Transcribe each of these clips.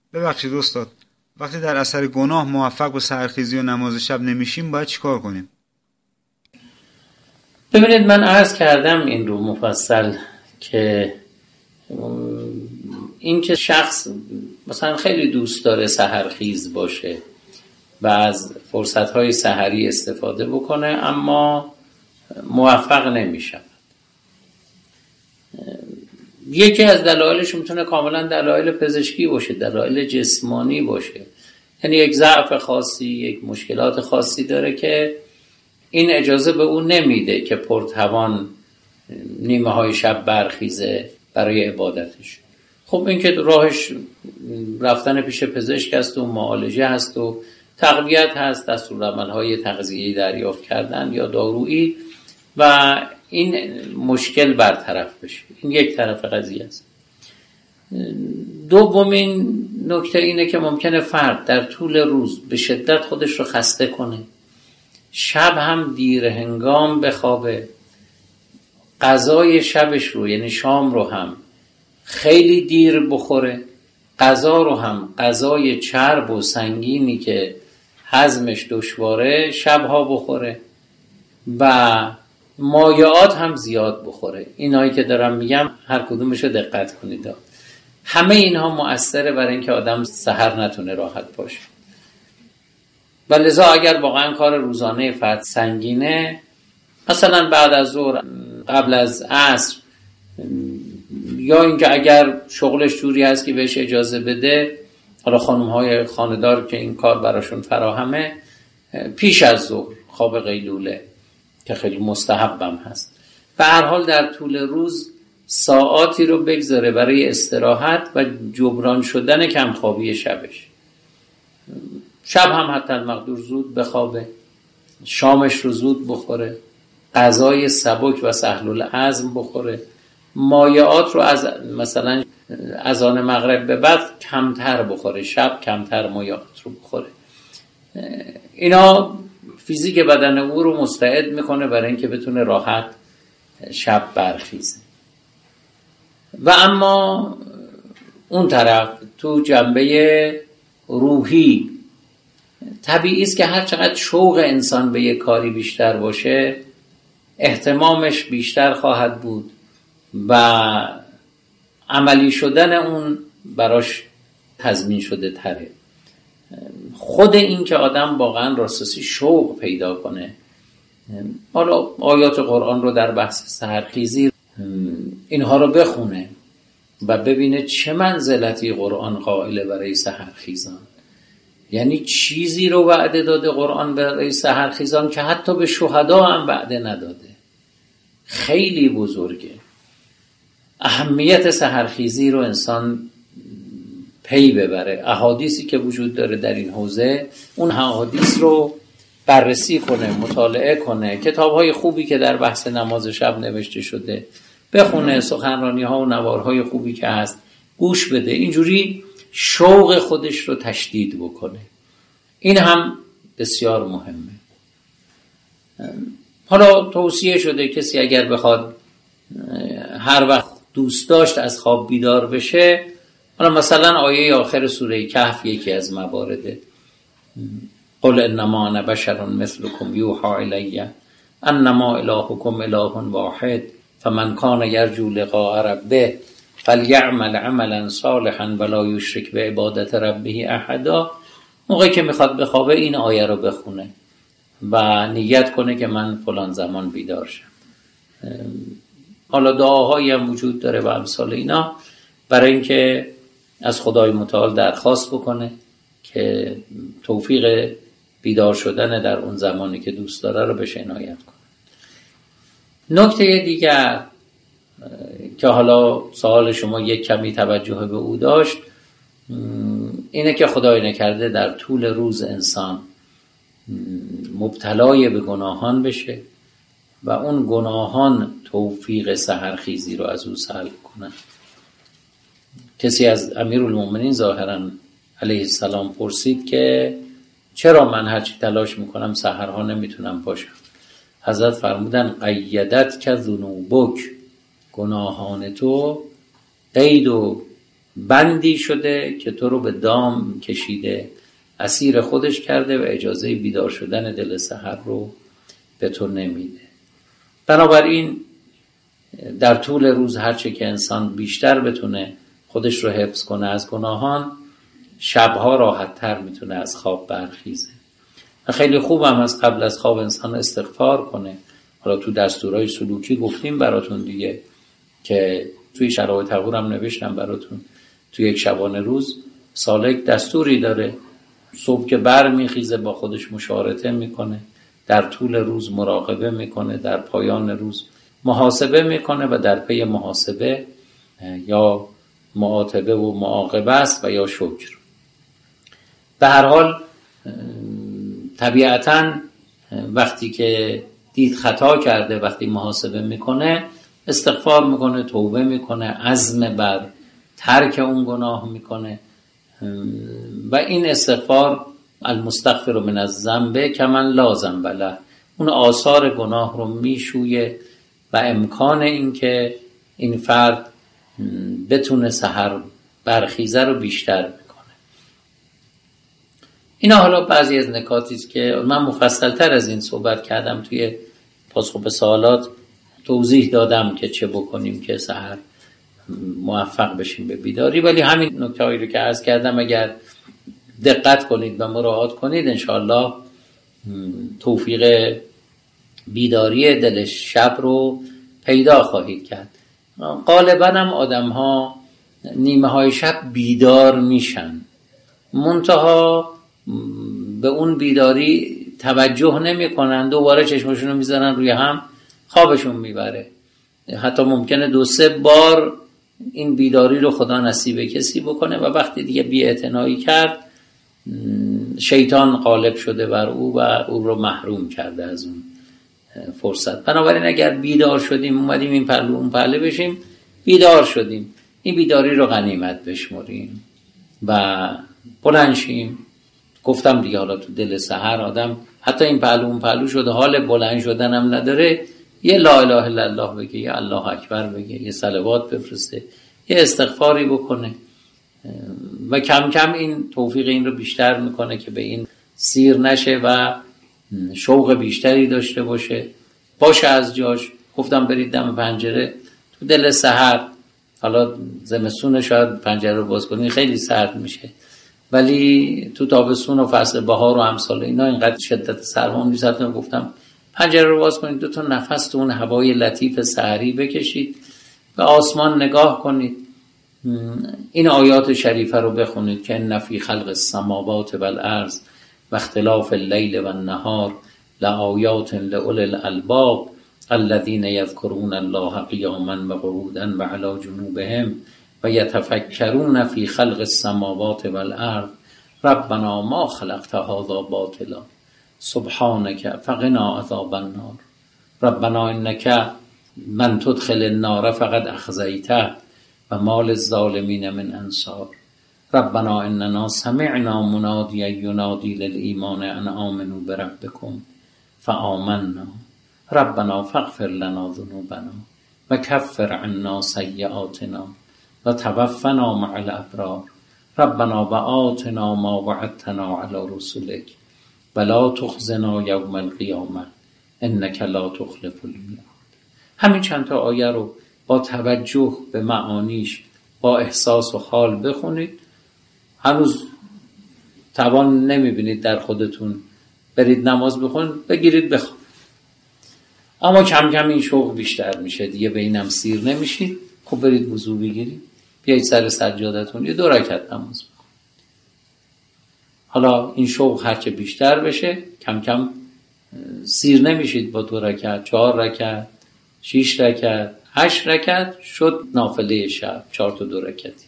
ببخشید استاد، وقتی در اثر گناه موفق به سحرخیزی و نماز شب نمیشیم باید چیکار کنیم؟ ببینید، من عرض کردم این رو مفصل که این که شخص مثلا خیلی دوست داره سحرخیز باشه و از فرصت‌های سحری استفاده بکنه اما موفق نمیشه. یکی از دلایلش میتونه کاملا دلایل پزشکی باشه، دلایل جسمانی باشه، یعنی یک ضعف خاصی، یک مشکلات خاصی داره که این اجازه به اون نمیده که پرتوان نیمه های شب برخیزه برای عبادتش. خب این که راهش رفتن پیش پزشک هست و معالجه هست و تقویت هست، دستورالعمل‌های تغذیه‌ای دریافت کردن یا دارویی و این مشکل برطرف بشه. این یک طرف قضیه است. دومین نکته اینه که ممکنه فرد در طول روز به شدت خودش رو خسته کنه، شب هم دیر هنگام بخوابه، غذای شبش رو یعنی شام رو هم خیلی دیر بخوره، غذا رو هم غذای چرب و سنگینی که هضمش دشواره شبها بخوره و مایعات هم زیاد بخوره. اینایی که دارم میگم هر کدومش رو دقت کنید. همه اینها مؤثره برای اینکه آدم سحر نتونه راحت باشه. و لذا اگر واقعا کار روزانه فرد سنگینه، مثلا بعد از ظهر قبل از عصر، یا اینکه اگر شغلش جوری هست که بهش اجازه بده، حالا خانم‌های خانه‌دار که این کار براشون فراهمه، پیش از ظهر خواب قیلوله که خیلی مستحبم هست. به هر حال در طول روز ساعاتی رو بگذاره برای استراحت و جبران شدن کمخوابی شبش. شب هم حتی المقدور زود بخوابه، شامش رو زود بخوره، غذای سبک و سهل الهضم بخوره، مایعات رو از مثلا اذان مغرب به بعد کمتر بخوره، شب کمتر مایعات رو بخوره. اینا فیزیک بدن او رو مستعد میکنه برای اینکه بتونه راحت شب برخیزه. و اما اون طرف تو جنبه روحی طبیعی است که هر چقدر شوق انسان به یک کاری بیشتر باشه، اهتمامش بیشتر خواهد بود و عملی شدن اون براش تضمین شده تره. خود این که آدم واقعا راستسی شوق پیدا کنه، حالا آیات قرآن رو در بحث سحرخیزی اینها رو بخونه و ببینه چه منزلتی قرآن قائله برای سحرخیزان، یعنی چیزی رو وعده داده قرآن برای سحرخیزان که حتی به شهدا هم وعده نداده. خیلی بزرگه. اهمیت سحرخیزی رو انسان پی ببره، احادیثی که وجود داره در این حوزه، اون احادیث رو بررسی کنه، مطالعه کنه، کتاب‌های خوبی که در بحث نماز شب نوشته شده بخونه، سخنرانی‌ها و نوارهای خوبی که هست گوش بده، اینجوری شوق خودش رو تشدید بکنه. این هم بسیار مهمه. حالا توصیه شده کسی اگر بخواد هر وقت دوست داشت از خواب بیدار بشه، حالا مثلا آیه آخر سوره کهف یکی از موارده، قل انما انا بشر مثلكم یوحى الی انما الهکم اله واحد فمن کان یرجو لقاء ربه فلیعمل عملا صالحا ولا یشرک بعبادت ربه احدا. موقعی که میخواد بخوابه این آیه رو بخونه و نیت کنه که من فلان زمان بیدار شم. حالا دعاهایی هم وجود داره و امثال اینا برای اینکه از خدای متعال درخواست بکنه که توفیق بیدار شدن در اون زمانی که دوست داره رو بهش عنایت کنه. نکته دیگر که حالا سوال شما یک کمی توجه به او داشت اینه که خدای نکرده در طول روز انسان مبتلای به گناهان بشه و اون گناهان توفیق سحرخیزی رو از او سلب کنن. کسی از امیرالمومنین ظاهراً علیه السلام پرسید که چرا من هرچی تلاش میکنم سحرها نمیتونم باشم؟ حضرت فرمودن قیدت که ذنوبک، گناهان تو قید و بندی شده که تو رو به دام کشیده، اسیر خودش کرده و اجازه بیدار شدن دل سحر رو به تو نمیده. بنابراین در طول روز هرچه که انسان بیشتر بتونه خودش رو حفظ کنه از گناهان، شبها راحت تر میتونه از خواب برخیزه. خیلی خوبم از قبل از خواب انسان استغفار کنه. حالا تو دستورهای سلوکی گفتیم براتون دیگه، که توی شرایط تغییرم نوشتم براتون. توی یک شبانه روز سالک دستوری داره، صبح که بر میخیزه با خودش مشارطه میکنه، در طول روز مراقبه میکنه، در پایان روز محاسبه میکنه و در پی محاسبه یا معاتبه و معاقبه است و یا شکر. به هر حال طبیعتاً وقتی که دید خطا کرده، وقتی محاسبه میکنه استغفار میکنه، توبه میکنه، عزم بر ترک اون گناه میکنه و این استغفار المستغفر من الذنب کمن لا ذنب له، اون آثار گناه رو میشویه و امکان این که این فرد بتونه سحر برخیزه رو بیشتر میکنه. اینا حالا بعضی از نکاتی است که من مفصل‌تر از این صحبت کردم، توی پاسخ به سوالات توضیح دادم که چه بکنیم که سحر موفق بشیم به بیداری. ولی همین نکته‌هایی رو که عرض کردم اگر دقت کنید و مراعات کنید انشاءالله توفیق بیداری دل شب رو پیدا خواهید کرد. غالباً هم آدم‌ها نیمه های شب بیدار میشن، منتها به اون بیداری توجه نمی کنن، دوباره چشمشون رو میزنن روی هم، خوابشون میبره. حتی ممکنه 2-3 بار این بیداری رو خدا نصیب کسی بکنه و وقتی دیگه بی‌اعتنایی کرد شیطان غالب شده بر او و او رو محروم کرده از اون فرصت. بنابراین اگر بیدار شدیم، اومدیم این پهلو اون پهلو بشیم، بیدار شدیم، این بیداری رو غنیمت بشمریم و بلند شیم. گفتم دیگه حالا تو دل سحر آدم حتی این پهلو اون پهلو شده، حال بلند شدن هم نداره، یه لا اله الا الله بگه، یه الله اکبر بگه، یه صلوات بفرسته، یه استغفاری بکنه و کم کم این توفیق این رو بیشتر میکنه که به این سیر نشه و شوق بیشتری داشته باشه از جاش. گفتم برید دم پنجره تو دل سحر، حالا زمستون شاید پنجره رو باز کنید خیلی سرد میشه، ولی تو تابستون و فصل بهار و امثال اینا اینقدر شدت سرما نیست. گفتم پنجره رو باز کنید، 2 تا نفس تو اون هوای لطیف سحری بکشید، به آسمان نگاه کنید، این آیات شریفه رو بخونید که ان فی خلق السماوات والارض و اختلاف اللیل و النهار لآیات لأولی الالباب الذین یذکرون الله قیاما و قعودا و علی جنوبهم و یتفکرون فی خلق السماوات والارض ربنا ما خلقت هذا باطلا سبحانك فقنا عذاب النار ربنا انك من تدخل النار فقد اخزیته و ما للظالمین من انصار ربنا اننا سمعنا منادیا ینادی للایمان ان آمنوا بربکم فآمنا ربنا فاغفر لنا ذنوبنا و کفر عنا سیئاتنا و توفنا مع الابرار ربنا و آتنا ما وعدتنا علی رسلک ولا تخزنا یوم القیامه انک لا تخلف الميعاد. همین چند تا آیه رو با توجه به معانیش، با احساس و حال بخونید. هنوز توان نمیبینید در خودتون برید نماز بخونید، بگیرید بخونید، اما کم کم این شوق بیشتر میشه دیگه، به اینم سیر نمیشید. خب برید وضو بگیرید، بیایید سر سجادتون یه 2 رکعت نماز بخونید. حالا این شوق هرچه بیشتر بشه کم کم سیر نمیشید، با 2 رکعت 4 رکعت 6 رکعت 8 رکعت شد نافله شب 4 تا 2 رکعتی،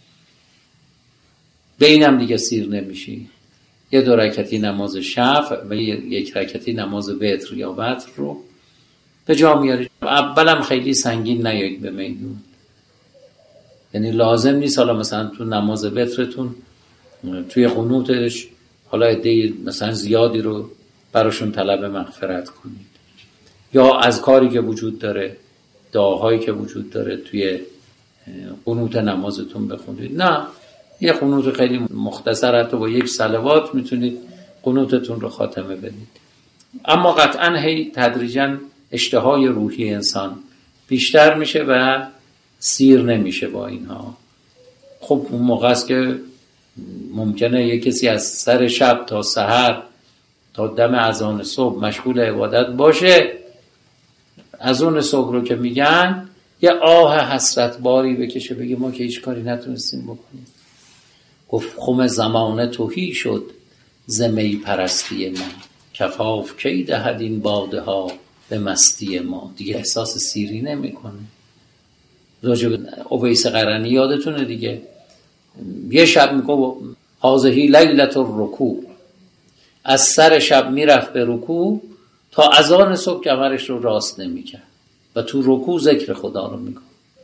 به اینم دیگه سیر نمیشی. یه 2 رکعتی نماز شب و 1 رکعتی نماز وتر یا وتر رو به جا میارید. اولم خیلی سنگین نیایید به میدون، یعنی لازم نیست حالا مثلا تو نماز وترتون توی قنوتش حالا عده مثلا زیادی رو براشون طلب مغفرت کنید، یا از کاری که وجود داره، دعاهایی که وجود داره توی قنوت نمازتون بخونید. نه، یه قنوت خیلی مختصر، حتی با یک صلوات میتونید قنوتتون رو خاتمه بدید. اما قطعا هی تدریجاً اشتهای روحی انسان بیشتر میشه و سیر نمیشه با اینها. خب اون موقع است که ممکنه یک کسی از سر شب تا سحر تا دم اذان صبح مشغول عبادت باشه. اذان صبح رو که میگن یه آه حسرت باری بکشه، بگه ما که هیچ کاری نتونستیم بکنیم. گفت خم زمانه تهی شد ز می پرستی ما، کفاف کی دهد این باده ها به مستی ما. دیگه احساس سیری نمیکنه. راجع به اویس قرنی یادتونه دیگه، یه شب میگه هازهی لیلت الرکوع، از سر شب میرفت به رکوع تا اذان صبح کمرش رو راست نمیکرد و تو رکوع ذکر خدا رو میگه.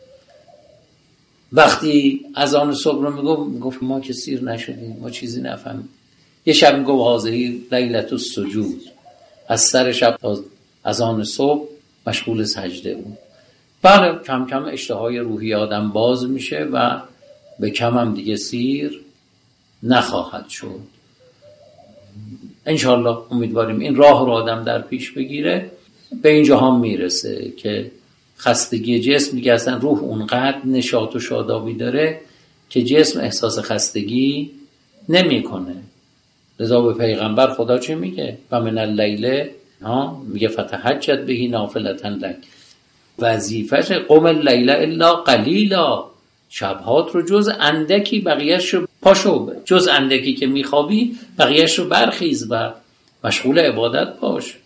وقتی اذان صبح رو میگفت ما که سیر نشدیم، ما چیزی نفهمیم. یه شب میگه هازهی لیلت السجود، از سر شب تا اذان صبح مشغول سجده بود. بله، کم کم اشتهای روحی آدم باز میشه و به کم هم دیگه سیر نخواهد شد. انشالله امیدواریم این راه رو آدم در پیش بگیره، به اینجا هم میرسه که خستگی جسم، دیگه اصلا روح اونقدر نشاط و شادابی داره که جسم احساس خستگی نمیکنه. لذا به پیغمبر خدا چه میگه؟ و من اللیل، میگه فتهجد بهی نافلة لک، وظیفش قم اللیل الا قلیلا، شبهات رو جز اندکی بقیهش رو پاشو، جز اندکی که میخوابی بقیهش رو برخیز و مشغول عبادت باش.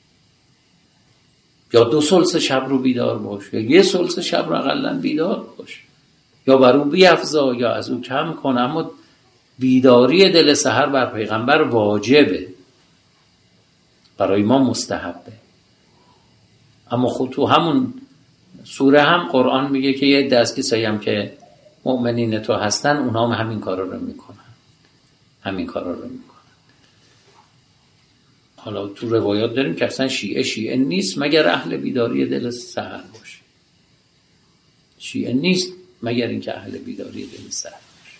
یا 2/3 شب رو بیدار باش، یا 1/3 شب رو اقلن بیدار باش، یا بر او بیفزا یا از او کم کن. اما بیداری دل سحر بر پیغمبر واجبه، برای ما مستحبه. اما خود تو همون سوره هم قرآن میگه که یه دست کسایی هم که مؤمنین تو هستن اونا هم همین کارا رو میکنن، همین کارا رو میکنن. حالا تو روایات داریم که اصلا شیعه نیست مگر اهل بیداری دل سحر باشه. شیعه نیست مگر اینکه اهل بیداری دل سحر باشه.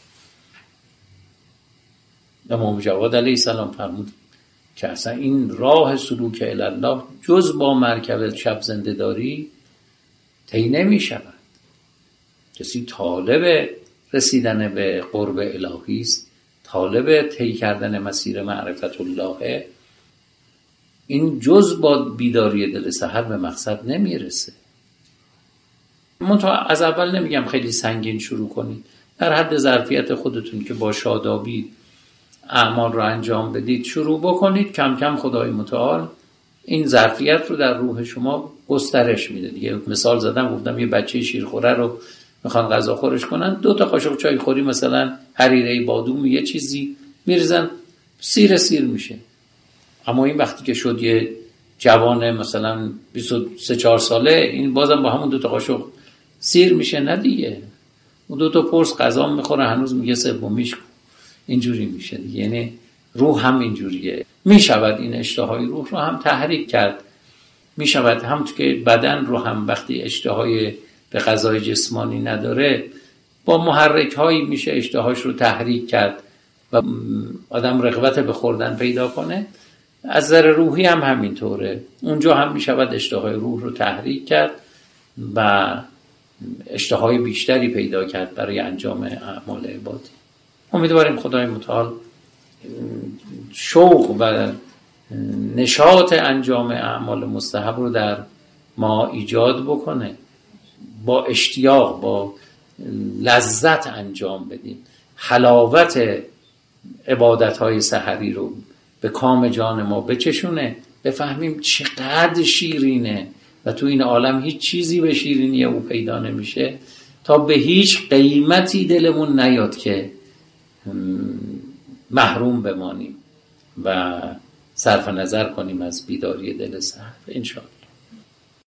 امام جواد علیه السلام فرمود که اصلا این راه سلوک الی الله جز با مرکب شب زنده داری طی نمی شود. کسی طالب رسیدن به قرب الهی است، طالب طی کردن مسیر معرفت الله، این جز با بیداری دل سحر به مقصد نمیرسه. منتها از اول نمیگم خیلی سنگین شروع کنید، در حد ظرفیت خودتون که با شادابی اعمال رو انجام بدید شروع بکنید. کم کم خدای متعال این ظرفیت رو در روح شما گسترش میده. دیگه مثال زدم، گفتم یه بچه شیرخوره رو میخوان غذا خورش کنن، 2 تا قاشق چای خوری مثلا حریره بادوم یه چیزی میریزن، سیر میشه. اما این وقتی که شد یه جوان مثلا 23-4 ساله، این بازم با همون 2 تا قاشق سیر میشه؟ نه دیگه، اون 2 تا پرس غذا میخوره هنوز میگه سومیش اینجوری میشه دیگه. یعنی روح هم اینجوریه. میشود این اشتهای روح رو هم تحریک کرد، میشود هم تو که بدن رو هم وقتی اشتهای به غذای جسمانی نداره با محرک هایی میشه اشتهاش رو تحریک کرد و آدم رغبت به خوردن پیدا کنه. از نظر روحی هم همینطوره، اونجا هم میشود اشتهای روح رو تحریک کرد و اشتهای بیشتری پیدا کرد برای انجام اعمال عبادی. امیدواریم خدای متعال شوق و نشاط انجام اعمال مستحب رو در ما ایجاد بکنه، با اشتیاق با لذت انجام بدیم، حلاوت عبادت‌های سحری رو به کام جان ما بچشونه، بفهمیم چقدر شیرینه و تو این عالم هیچ چیزی به شیرینی او پیدا نمیشه، تا به هیچ قیمتی دلمون نیاد که محروم بمانیم و صرف نظر کنیم از بیداری دل سحر. انشاءالله.